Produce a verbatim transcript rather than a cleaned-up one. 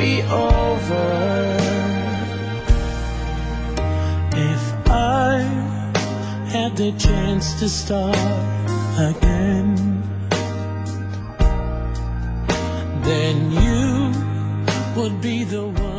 be over. If I had the chance to start again, then you would be the one.